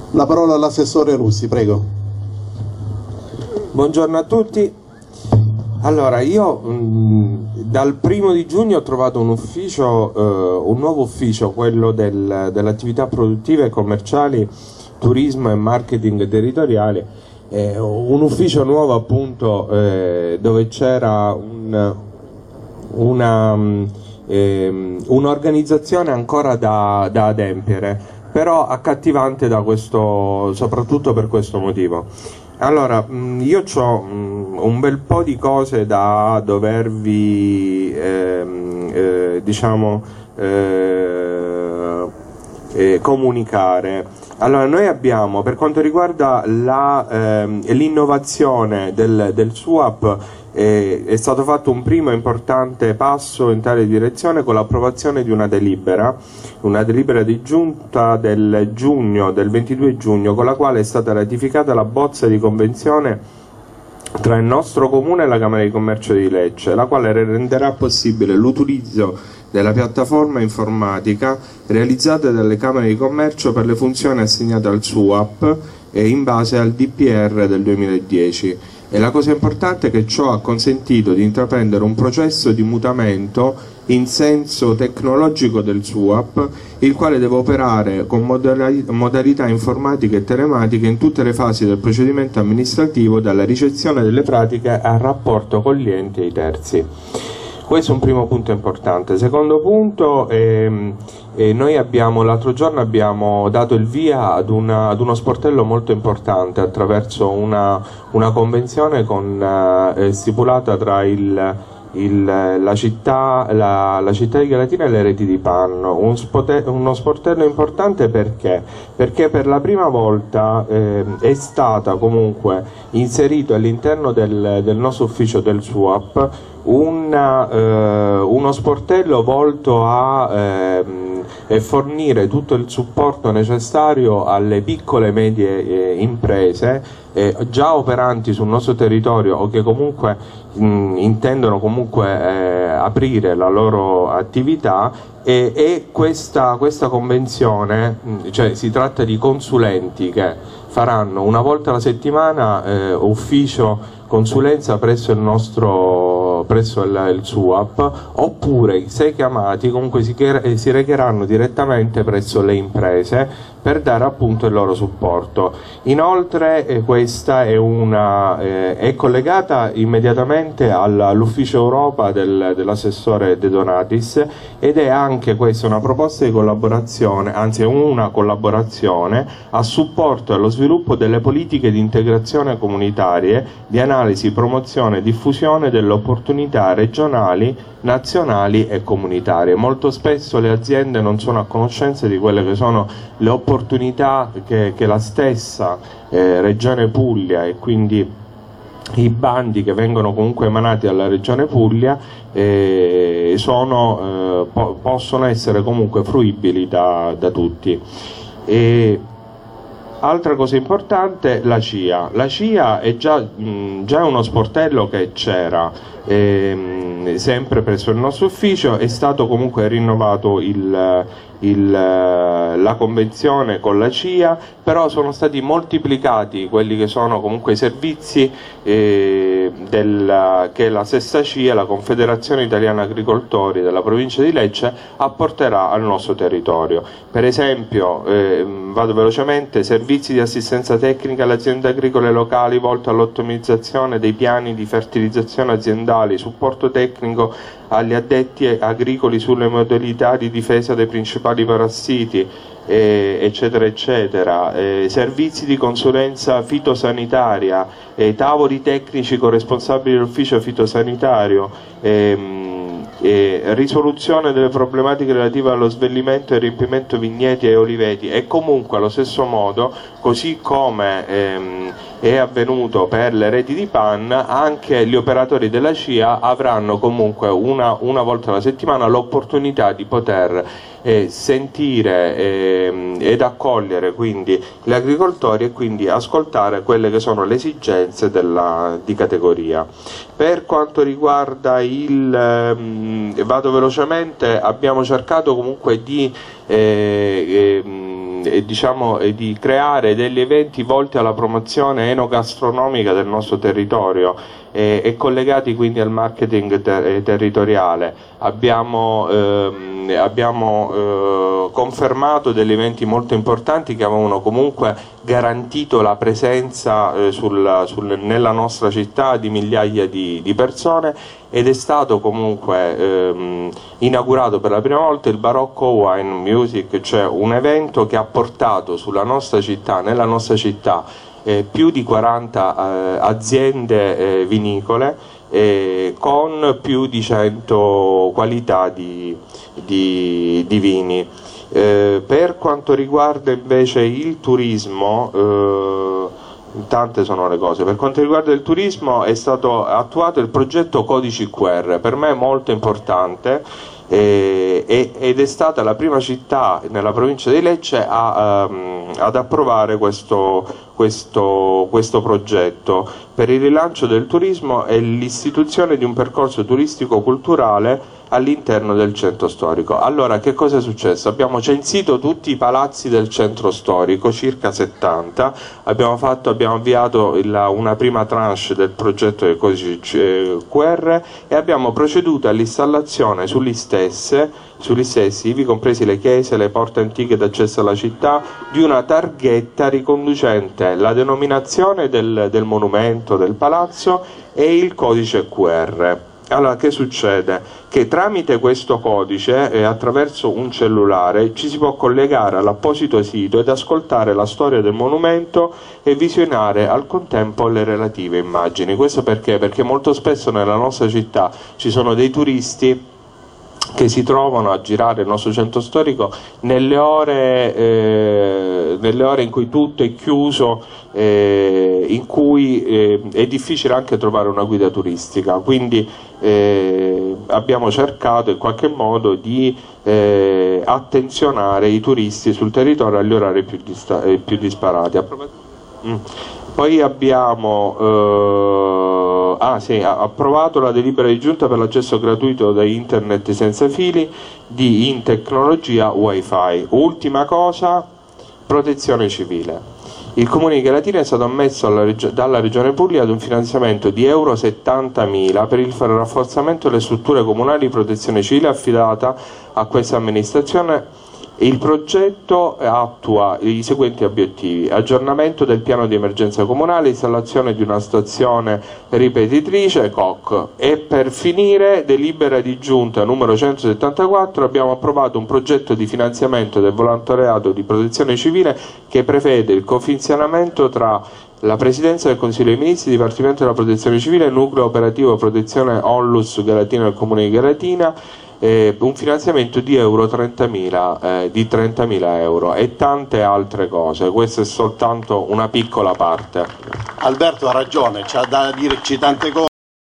La parola all'assessore Russi, prego. Buongiorno a tutti. Allora, io dal 1° giugno ho trovato un nuovo ufficio, quello delle attività produttive e commerciali, turismo e marketing territoriale, un ufficio nuovo appunto dove c'era un'organizzazione ancora da adempiere, però accattivante soprattutto per questo motivo. Allora, io ho un bel po' di cose da dovervi comunicare. Allora, noi abbiamo, per quanto riguarda l'innovazione del SUAP, è stato fatto un primo importante passo in tale direzione con l'approvazione di una delibera di giunta del 22 giugno, con la quale è stata ratificata la bozza di convenzione tra il nostro comune e la Camera di Commercio di Lecce, la quale renderà possibile l'utilizzo della piattaforma informatica realizzata dalle Camere di Commercio per le funzioni assegnate al SUAP in base al DPR del 2010. E la cosa importante è che ciò ha consentito di intraprendere un processo di mutamento in senso tecnologico del SUAP, il quale deve operare con modalità informatiche e telematiche in tutte le fasi del procedimento amministrativo, dalla ricezione delle pratiche al rapporto con gli enti e i terzi. Questo è un primo punto importante. Secondo punto, noi l'altro giorno abbiamo dato il via ad uno sportello molto importante attraverso una convenzione stipulata tra la città di Galatina e le reti di Panno. Uno sportello importante perché per la prima volta è stata comunque inserito all'interno del nostro ufficio del SUAP uno sportello volto a fornire tutto il supporto necessario alle piccole e medie imprese già operanti sul nostro territorio o che comunque intendono aprire la loro attività, e questa convenzione, cioè si tratta di consulenti che faranno una volta alla settimana ufficio consulenza presso il SUAP, oppure, se chiamati, comunque si recheranno direttamente presso le imprese per dare appunto il loro supporto. Inoltre questa è collegata immediatamente all'ufficio Europa dell'assessore De Donatis, ed è anche questa una proposta di collaborazione, anzi è una collaborazione a supporto e allo sviluppo delle politiche di integrazione comunitarie, di analisi, promozione e diffusione delle opportunità regionali, nazionali e comunitarie. Molto spesso le aziende non sono a conoscenza di quelle che sono le opportunità che la stessa Regione Puglia, e quindi i bandi che vengono comunque emanati dalla Regione Puglia possono essere comunque fruibili da tutti. Altra cosa importante, la CIA. La CIA è già uno sportello che c'era sempre presso il nostro ufficio. È stato comunque rinnovato la convenzione con la CIA, però sono stati moltiplicati quelli che sono comunque i servizi che la stessa CIA, la Confederazione Italiana Agricoltori della provincia di Lecce, apporterà al nostro territorio. Per esempio, vado velocemente: servizi di assistenza tecnica alle aziende agricole locali volto all'ottimizzazione dei piani di fertilizzazione aziendali, supporto tecnico agli addetti agricoli sulle modalità di difesa dei principali parassiti, eccetera eccetera, servizi di consulenza fitosanitaria, tavoli tecnici con responsabili dell'ufficio fitosanitario, risoluzione delle problematiche relative allo svellimento e riempimento vigneti e oliveti. E comunque allo stesso modo, così come è avvenuto per le reti di PAN, anche gli operatori della CIA avranno comunque una volta alla settimana l'opportunità di poter sentire ed accogliere quindi gli agricoltori, e quindi ascoltare quelle che sono le esigenze di categoria. Per quanto riguarda vado velocemente, abbiamo cercato comunque di di creare degli eventi volti alla promozione enogastronomica del nostro territorio e collegati quindi al marketing territoriale. Abbiamo confermato degli eventi molto importanti che avevano comunque garantito la presenza nella nostra città di migliaia di persone, ed è stato comunque inaugurato per la prima volta il Barocco Wine Music, cioè un evento che ha portato sulla nostra città, nella nostra città, più di 40 aziende vinicole con più di 100 qualità di vini. Per quanto riguarda invece il turismo, tante sono le cose. Per quanto riguarda il turismo è stato attuato il progetto Codici QR, per me molto importante, ed è stata la prima città nella provincia di Lecce ad approvare questo progetto per il rilancio del turismo e l'istituzione di un percorso turistico-culturale all'interno del centro storico. Allora, che cosa è successo? Abbiamo censito tutti i palazzi del centro storico, circa 70, abbiamo avviato una prima tranche del progetto dei codici QR e abbiamo proceduto all'installazione sugli stessi, ivi compresi le chiese, le porte antiche d'accesso alla città, di una targhetta riconducente la denominazione del monumento, del palazzo e il codice QR. Allora, che succede? Che tramite questo codice e attraverso un cellulare ci si può collegare all'apposito sito ed ascoltare la storia del monumento e visionare al contempo le relative immagini. Questo perché? Perché molto spesso nella nostra città ci sono dei turisti che si trovano a girare il nostro centro storico nelle ore in cui tutto è chiuso, in cui è difficile anche trovare una guida turistica, quindi abbiamo cercato in qualche modo di attenzionare i turisti sul territorio agli orari più disparati. Poi abbiamo approvato la delibera di giunta per l'accesso gratuito da internet senza fili in tecnologia Wi-Fi. Ultima cosa, protezione civile. Il Comune di Galatina è stato ammesso dalla Regione Puglia ad un finanziamento di euro 70.000 per il rafforzamento delle strutture comunali di protezione civile affidata a questa amministrazione. Il progetto attua i seguenti obiettivi: aggiornamento del piano di emergenza comunale, installazione di una stazione ripetitrice COC, e per finire, delibera di giunta numero 174, abbiamo approvato un progetto di finanziamento del volontariato di protezione civile che prevede il cofinanziamento tra la Presidenza del Consiglio dei Ministri, Dipartimento della Protezione Civile, Nucleo Operativo Protezione Onlus Galatina del Comune di Galatina, un finanziamento di 30.000 euro e tante altre cose. Questa è soltanto una piccola parte. Alberto ha ragione, c'ha da dirci tante cose.